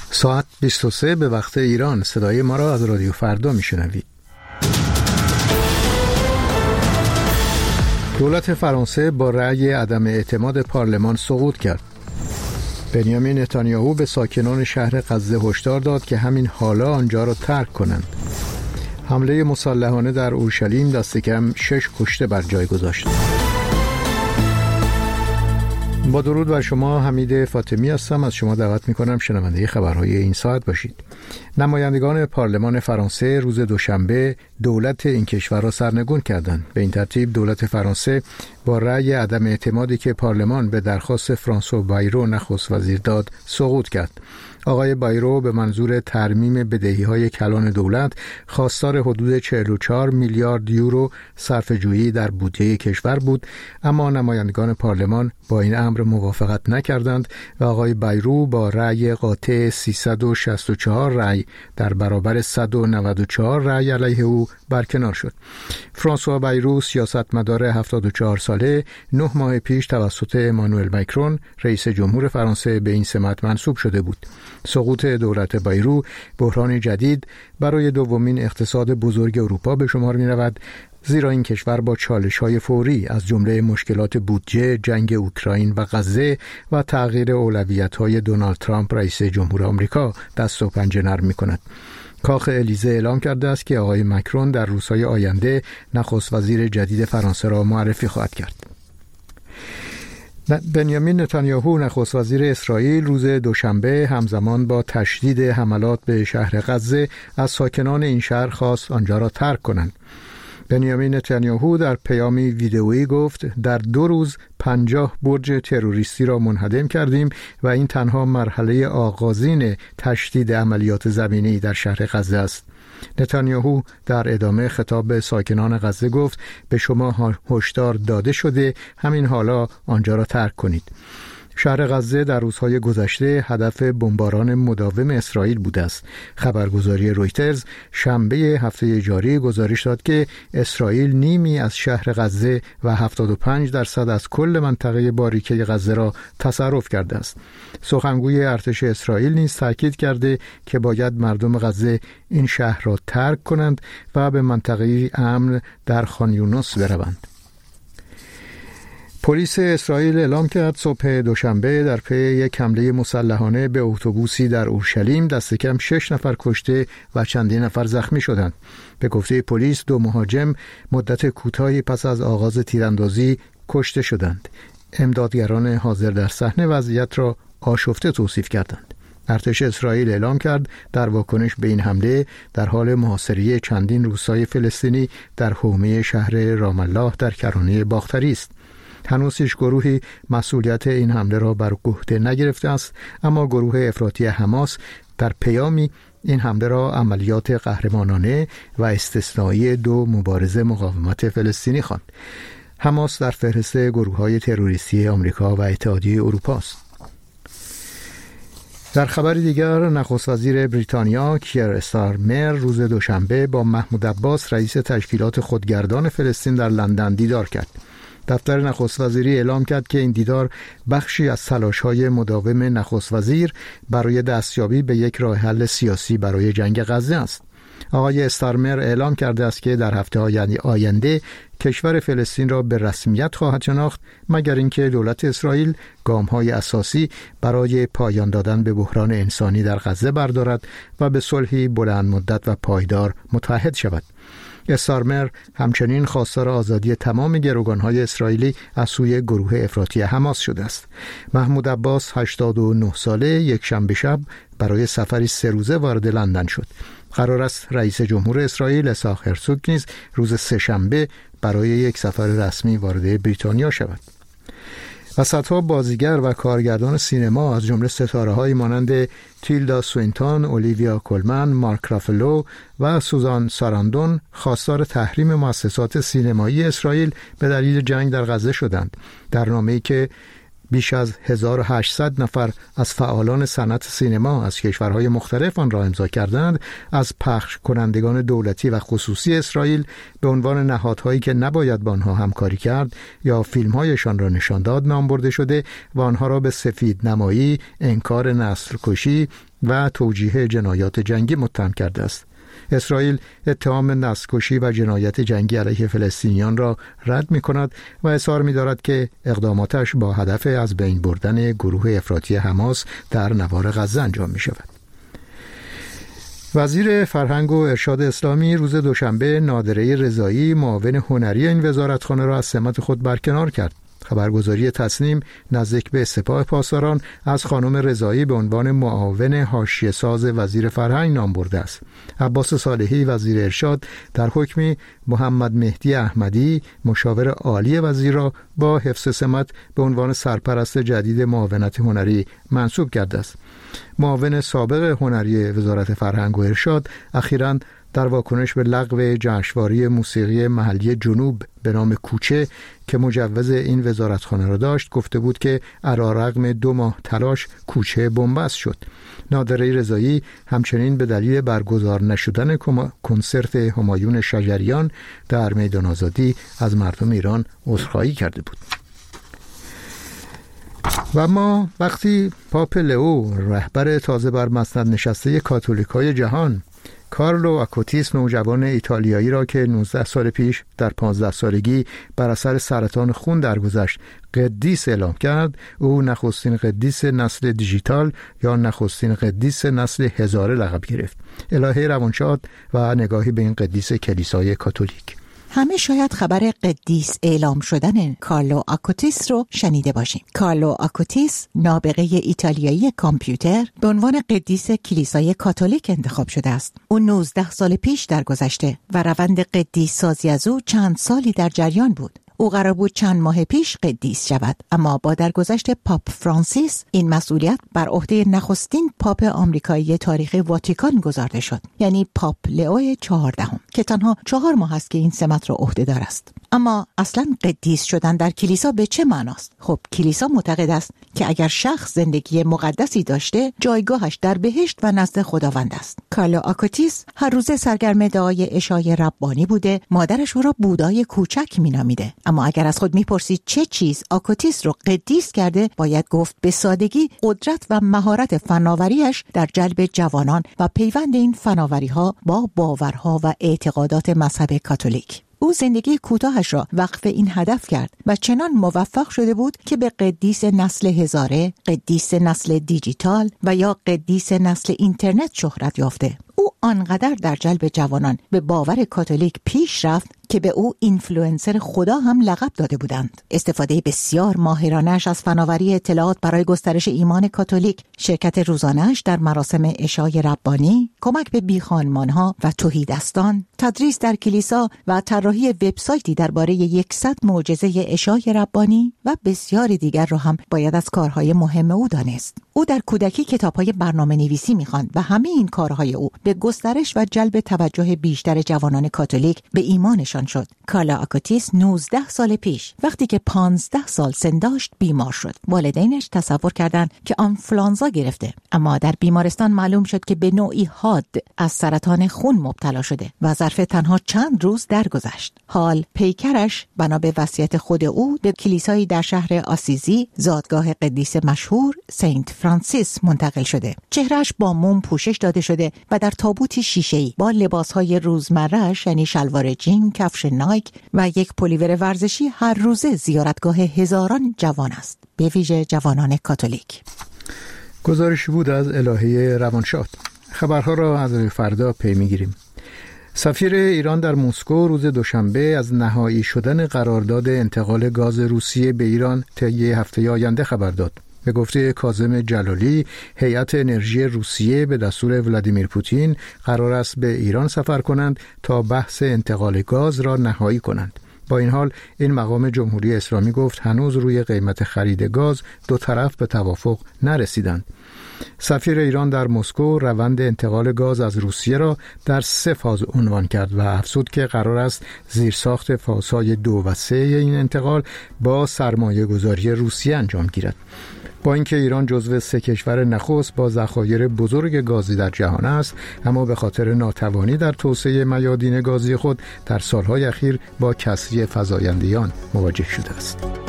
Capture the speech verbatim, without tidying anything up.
ساعت بیست و سه به وقت ایران. صدای ما را از رادیو فردا میشنوید. دولت فرانسه با رأی عدم اعتماد پارلمان سقوط کرد. بنیامین نتانیاهو به ساکنان شهر غزه هشدار داد که همین حالا آنجا را ترک کنند. حمله مسلحانه در اورشلیم دست کم شش کشته بر جای گذاشت. با درود بر شما، حمید فاطمی هستم. از شما دعوت می‌کنم شنونده خبرهای این ساعت باشید. نمایندگان پارلمان فرانسه روز دوشنبه دولت این کشور را سرنگون کردند. به این ترتیب دولت فرانسه با رأی عدم اعتمادی که پارلمان به درخواست فرانسوا بایرو نخست وزیر داد سقوط کرد. آقای بایرو به منظور ترمیم بدهی‌های کلان دولت خواستار حدود چهل و چهار میلیارد یورو صرفه‌جویی در بودجه کشور بود، اما نمایندگان پارلمان با این امر موافقت نکردند و آقای بایرو با رأی قاطع سیصد و شصت و چهار رأی در برابر صد و نود و چهار رأی علیه او برکنار شد. فرانسوا بایرو سیاستمدار هفتاد و چهار ساله نه ماه پیش توسط امانوئل ماکرون رئیس جمهور فرانسه به این سمت منصوب شده بود. سقوط دولت بایرو بحران جدید برای دومین اقتصاد بزرگ اروپا به شمار می رود، زیرا این کشور با چالش‌های فوری از جمله مشکلات بودجه، جنگ اوکراین و غزه و تغییر اولویت‌های دونالد ترامپ رئیس جمهور آمریکا دست و پنجه نرم می‌کند. کاخ الیزه اعلام کرده است که آقای ماکرون در روزهای آینده نخست وزیر جدید فرانسه را معرفی خواهد کرد. بنیامین نتانیاهو نخست وزیر اسرائیل روز دوشنبه همزمان با تشدید حملات به شهر غزه از ساکنان این شهر خواست آنجا را ترک کنند. بنیامین نتانیاهو در پیامی ویدئویی گفت در دو روز پنجاه برج تروریستی را منهدم کردیم و این تنها مرحله آغازین تشدید عملیات زمینی در شهر غزه است. نتانیاهو در ادامه خطاب به ساکنان غزه گفت به شما هشدار داده شده، همین حالا آنجا را ترک کنید. شهر غزه در روزهای گذشته هدف بمباران مداوم اسرائیل بوده است. خبرگزاری رویترز شنبه هفته جاری گزارش داد که اسرائیل نیمی از شهر غزه و هفتاد و پنج درصد از کل منطقه باریکه غزه را تصرف کرده است. سخنگوی ارتش اسرائیل نیز تاکید کرده که باید مردم غزه این شهر را ترک کنند و به منطقه امن در خان یونس بروند. پلیس اسرائیل اعلام کرد صبح دوشنبه در پی یک حمله مسلحانه به اتوبوسی در اورشلیم دست کم شش نفر کشته و چندین نفر زخمی شدند. به گفته پلیس دو مهاجم مدت کوتاهی پس از آغاز تیراندازی کشته شدند. امدادگران حاضر در صحنه وضعیت را آشفته توصیف کردند. ارتش اسرائیل اعلام کرد در واکنش به این حمله در حال محاصره چندین روستای فلسطینی در حومه شهر رام الله در کرانه باختری است. هنوز هیچ گروهی مسئولیت این حمله را بر عهده نگرفته است، اما گروه افراطی حماس در پیامی این حمله را عملیات قهرمانانه و استثنایی دو مبارز مقاومت فلسطینی خواند. حماس در فهرست گروه‌های تروریستی آمریکا و اتحادیه اروپا است. در خبر دیگر، نخست وزیر بریتانیا کیر استارمر روز دوشنبه با محمود عباس رئیس تشکیلات خودگردان فلسطین در لندن دیدار کرد. دفتر نخست وزیری اعلام کرد که این دیدار بخشی از تلاش‌های مداوم نخست وزیر برای دستیابی به یک راه حل سیاسی برای جنگ غزه است. آقای استارمر اعلام کرده است که در هفته‌های آینده کشور فلسطین را به رسمیت خواهد شناخت مگر اینکه دولت اسرائیل گام‌های اساسی برای پایان دادن به بحران انسانی در غزه بردارد و به صلحی بلند مدت و پایدار متحد شود. استارمر همچنین خواستار آزادی تمام گروگان‌های اسرائیلی از سوی گروه افراطی حماس شده است. محمود عباس هشتاد و نه ساله یک شنبه شب برای سفری سه روزه وارد لندن شد. قرار است رئیس جمهور اسرائیل اسحاق هرزوگ نیز روز سه شنبه برای یک سفر رسمی وارد بریتانیا شود. و صدها بازیگر و کارگردان سینما از جمله ستاره‌های مانند تیلدا سوینتون، اولیویا کولمن، مارک رافالو و سوزان ساراندون خواستار تحریم مؤسسات سینمایی اسرائیل به دلیل جنگ در غزه شدند. در نامه‌ای که بیش از هزار و هشتصد نفر از فعالان صنعت سینما از کشورهای مختلف آن را امضا کردند، از پخش کنندگان دولتی و خصوصی اسرائیل به عنوان نهادهایی که نباید با آنها همکاری کرد یا فیلمهایشان را نشان داد نام برده شده و آنها را به سفید نمایی، انکار نسل کشی و توجیه جنایات جنگی متهم کرده است. اسرائیل اتهام نسل‌کشی و جنایت جنگی علیه فلسطینیان را رد می‌کند و اصرار می‌دارد که اقداماتش با هدف از بین بردن گروه افراطی حماس در نوار غزه انجام می‌شود. وزیر فرهنگ و ارشاد اسلامی روز دوشنبه نادره رضایی معاون هنری این وزارتخانه را از سمت خود برکنار کرد. خبرگزاری تصنیم نزدیک به سپاه پاسداران از خانم رضایی به عنوان معاون حاشیه‌ساز وزیر فرهنگ نام برده است. عباس صالحی وزیر ارشاد در حکمی محمد مهدی احمدی مشاور عالی وزیر را با حفظ سمت به عنوان سرپرست جدید معاونت هنری منصوب کرده است. معاون سابق هنری وزارت فرهنگ و ارشاد اخیراً در واکنش به لغو جشنواره موسیقی محلی جنوب به نام کوچه که مجوز این وزارتخانه را داشت گفته بود که علیرغم دو ماه تلاش کوچه بنبست شد. نادره رضایی همچنین به دلیل برگزار نشدن کنسرت همایون شجریان در میدان آزادی از مردم ایران عذرخواهی کرده بود. و ما وقتی پاپ لئو رهبر تازه بر مسند نشسته کاتولیکای جهان کارلو آکوتیس نوجوان ایتالیایی را که نوزده سال پیش در پانزده سالگی بر اثر سرطان خون درگذشت قدیس اعلام کرد، او نخستین قدیس نسل دیجیتال یا نخستین قدیس نسل هزاره لقب گرفت. الهه روانشاد و نگاهی به این قدیس کلیسای کاتولیک. همه شاید خبر قدیس اعلام شدن کارلو آکوتیس رو شنیده باشیم. کارلو آکوتیس نابغه ایتالیایی کامپیوتر به عنوان قدیس کلیسای کاتولیک انتخاب شده است. او نوزده سال پیش درگذشته و روند قدیس سازی از او چند سالی در جریان بود. او قرار بود چند ماه پیش قدیس شود، اما با درگذشت پاپ فرانسیس این مسئولیت بر عهده نخستین پاپ آمریکایی تاریخ واتیکان گذارده شد، یعنی پاپ لئو چهاردهم که تنها چهار ماه است که این سمت را عهده‌دار است. اما اصلا قدیس شدن در کلیسا به چه معناست؟ خب کلیسا معتقد است که اگر شخص زندگی مقدسی داشته جایگاهش در بهشت و نزد خداوند است. کارلو آکوتیس هر روز سرگرم دعای عشای ربانی بوده، مادرش او را بودای کوچک مینامیده. اما اگر از خود میپرسید چه چیز آکوتیس رو قدیس کرده، باید گفت به سادگی قدرت و مهارت فناوریش در جلب جوانان و پیوند این فناوری‌ها با باورها و اعتقادات مذهب کاتولیک. او زندگی کوتاهش را وقف این هدف کرد و چنان موفق شده بود که به قدیس نسل هزاره، قدیس نسل دیجیتال و یا قدیس نسل اینترنت شهرت یافته. او آنقدر در جلب جوانان به باور کاتولیک پیش رفت که به او اینفلوئنسر خدا هم لقب داده بودند. استفاده بسیار ماهرانه‌اش از فناوری اطلاعات برای گسترش ایمان کاتولیک، شرکت روزانه‌اش در مراسم عشای ربانی، کمک به بیخانمان‌ها و تهیدستان، تدریس در کلیسا و طراحی وبسایتی درباره صد معجزه عشای ربانی و بسیاری دیگر را هم باید از کارهای مهم او دانست. او در کودکی کتاب‌های برنامه‌نویسی می‌خواند و همه این کارهای او به گسترش و جلب توجه بیشتر جوانان کاتولیک به ایمانشان شد. کارلو آکوتیس نوزده سال پیش وقتی که پانزده سال سن داشت بیمار شد. والدینش تصور کردند که آنفلانزا گرفته، اما در بیمارستان معلوم شد که به نوعی حاد از سرطان خون مبتلا شده و ظرف تنها چند روز درگذشت. حال پیکرش بنا به وصیت خود او به کلیسایی در شهر آسیزی، زادگاه قدیس مشهور سنت فرانسیس منتقل شده. چهرهش با موم پوشش داده شده و در تابوتی شیشه‌ای با لباسهای روزمره‌اش یعنی شلوار جین، کفش نایک و یک پلیور ورزشی هر روزه زیارتگاه هزاران جوان است، به ویژه جوانان کاتولیک. گزارشی بود از الهه روانشاد. خبرها را از فردا پی می‌گیریم. سفیر ایران در مسکو روز دوشنبه از نهایی شدن قرارداد انتقال گاز روسیه به ایران طی هفته آینده خبر داد. به گفته کاظم جلالی، هیئت انرژی روسیه به دستور ولادیمیر پوتین قرار است به ایران سفر کنند تا بحث انتقال گاز را نهایی کنند. با این حال این مقام جمهوری اسلامی گفت هنوز روی قیمت خرید گاز دو طرف به توافق نرسیدند. سفیر ایران در مسکو روند انتقال گاز از روسیه را در سه فاز عنوان کرد و افزود که قرار است زیرساخت فازهای دو و سه این انتقال با سرمایه گذاری روسیه انجام گیرد. با اینکه ایران جزو سه کشور نخست با ذخایر بزرگ گازی در جهان است، اما به خاطر ناتوانی در توسعه میادین گازی خود در سالهای اخیر با کسری فزایندگان مواجه شده است.